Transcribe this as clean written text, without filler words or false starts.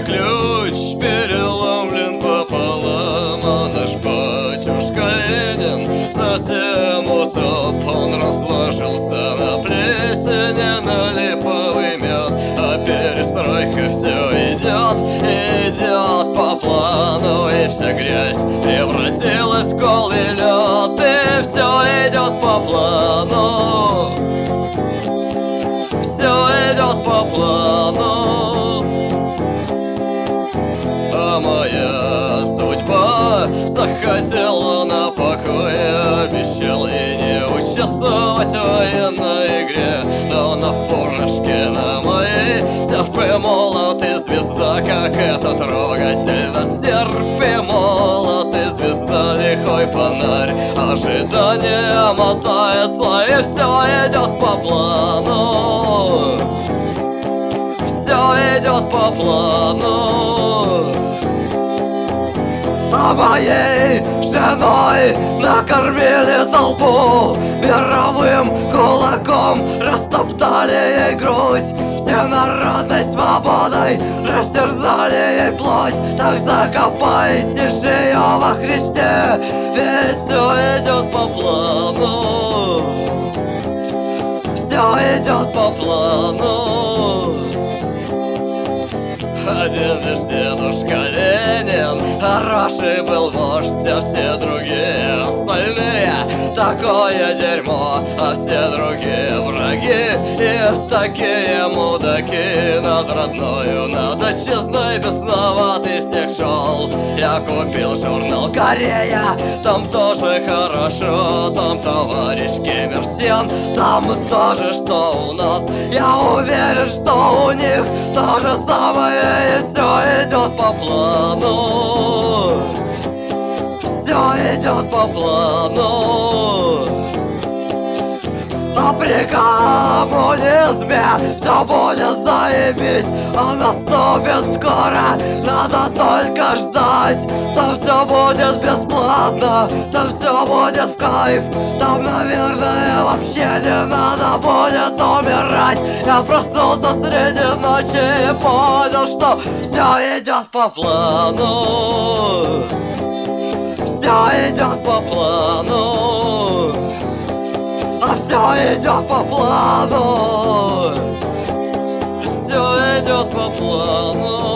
ключ переломлен пополам, а наш батюшка Ленин совсем усоп. Он разложился на плесени, на липовый мед, а перестройка все идет по плану. И вся грязь превратилась в голый лед, и все идет по плану. Все идет по плану. А моя судьба захотела на покое, обещал и не участвовать в военной игре. Но на фуражке на моей серп и молот и звезда, как это трогательно. Серп и молот и звезда, лихой фонарь. Ожидание мотается, и все идет по плану. Все идет по плану. А моей женой накормили толпу, мировым кулаком растоптали ей грудь. Всенародной свободой растерзали ей плоть. Так закопайте же ее во Христе, ведь все идет по плану. Все идет по плану. Один лишь дедушка Ленин хороший был вождь, а все другие остальные такое дерьмо, а все другие враги и такие мудаки. Над родною, над отчизной бесноватый снег шел. Я купил журнал «Корея», там тоже хорошо, там товарищ Ким Ир Сен, там тоже что у нас. Я уверен, что у них то же самое, и все идет по плану. Все идет по плану. А при коммунизме все будет заебись, а наступит скоро, надо только ждать. Там все будет бесплатно, там все будет в кайф, там, наверное, вообще не надо будет умирать. Я проснулся среди ночи и понял, что все идет по плану. Все идет по плану. А все идет по плану. Все идет по плану.